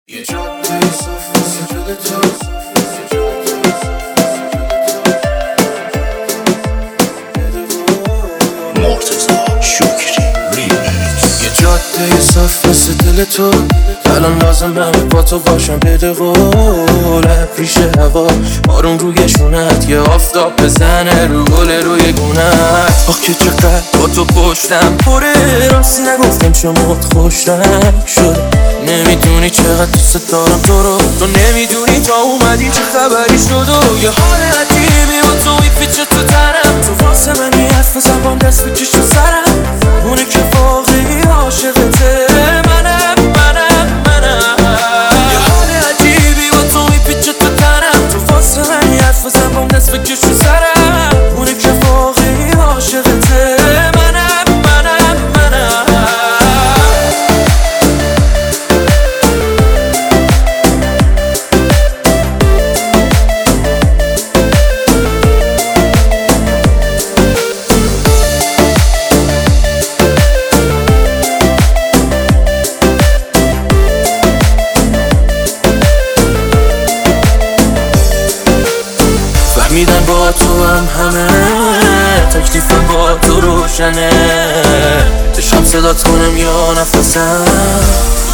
یه جاده صاف واسه دل تو، مرتضی شکری ریمیکس. یه جاده صاف واسه دل تو، الان لازمه با تو باشم. بده قول پیش هوا بارون روی شونت، یه آفتاب بزنه رو گل روی گونت. آخ که چقدر با تو پشتم پره، راست نگفتم شما خوشم شد. نمیدونی چقدر دوست دارم تو نمیدونی تا اومدی چه خبری شد. و یه حال عجیبی با تو میپیچه تو تنم، تو واسه من یه حرف زبان دست بکش تو سرم. اونه که واقعی عاشقته منم. یه حال عجیبی با تو میپیچه تو تنم، تو واسه من یه حرف زبان دست بکش تو سرم. اونه که واقعی عاشقته منم. فهمیدن با تو همه تکلیفم با تو روشنه. دشم صدات کنم یا نفسم،